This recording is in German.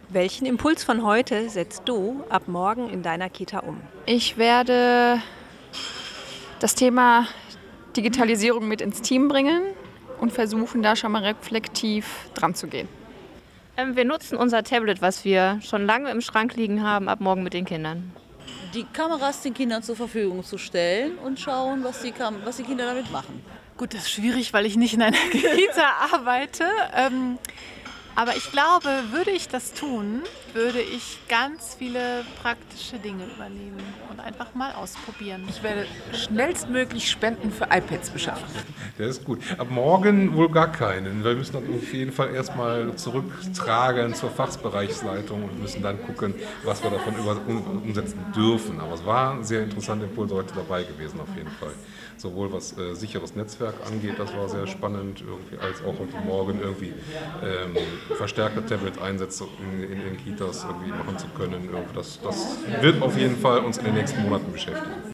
Welchen Impuls von heute setzt du ab morgen in deiner Kita um? Ich werde das Thema Digitalisierung mit ins Team bringen und versuchen, da schon mal reflektiv dran zu gehen. Wir nutzen unser Tablet, was wir schon lange im Schrank liegen haben, ab morgen mit den Kindern. Die Kameras den Kindern zur Verfügung zu stellen und schauen, was die Kinder damit machen. Gut, das ist schwierig, weil ich nicht in einer Kita arbeite. Aber ich glaube, würde ich das tun, würde ich ganz viele praktische Dinge übernehmen und einfach mal ausprobieren. Ich werde schnellstmöglich Spenden für iPads beschaffen. Der ist gut. Ab morgen wohl gar keinen. Wir müssen dann auf jeden Fall erstmal zurücktragen zur Fachbereichsleitung und müssen dann gucken, was wir davon umsetzen dürfen. Aber es waren sehr interessante Impulse heute dabei gewesen, auf jeden Fall. Sowohl was sicheres Netzwerk angeht, das war sehr spannend, irgendwie, als auch heute Morgen irgendwie verstärkte Tablet-Einsätze in Kitas irgendwie machen zu können. Das wird auf jeden Fall uns in den nächsten Monaten beschäftigen.